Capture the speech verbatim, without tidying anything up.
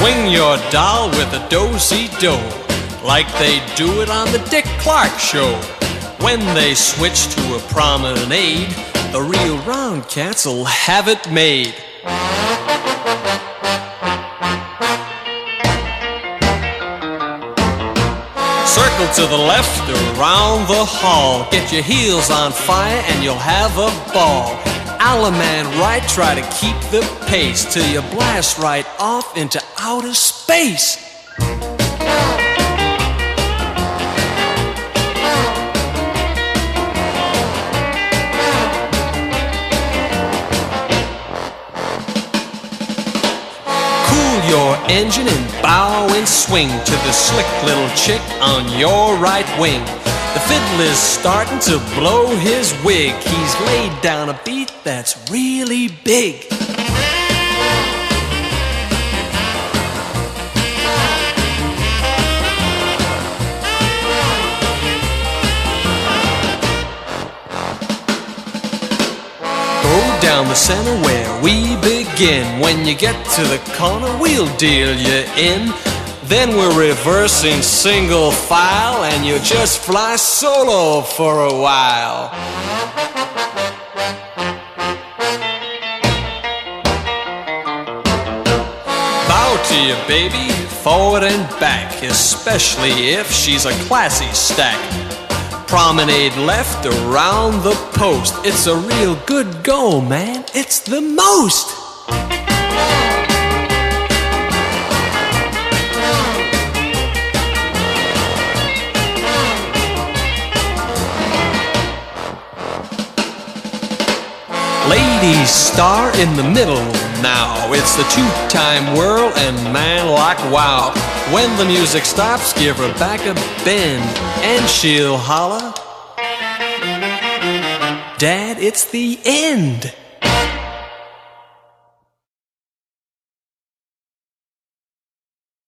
Swing your doll with a do-si-do, like they do it on the Dick Clark Show. When they switch to a promenade, the real round cats'll have it made. Circle to the left around the hall. Get your heels on fire and you'll have a ball. Alaman right, try to keep the pace till you blast right off into outer space. Cool your engine and bow and swing to the slick little chick on your right wing. The fiddler's starting to blow his wig. He's laid down a beat that's really big. Go down the center where we begin. When you get to the corner, we'll deal you in. Then we're reversing single file, and you just fly solo for a while. Bow to you, baby, forward and back, especially if she's a classy stack. Promenade left around the post. It's a real good goal, man. It's the most. Ladies star in the middle now. It's the two-time whirl and man like wow. When the music stops, give her back a bend and she'll holler, Dad, it's the end.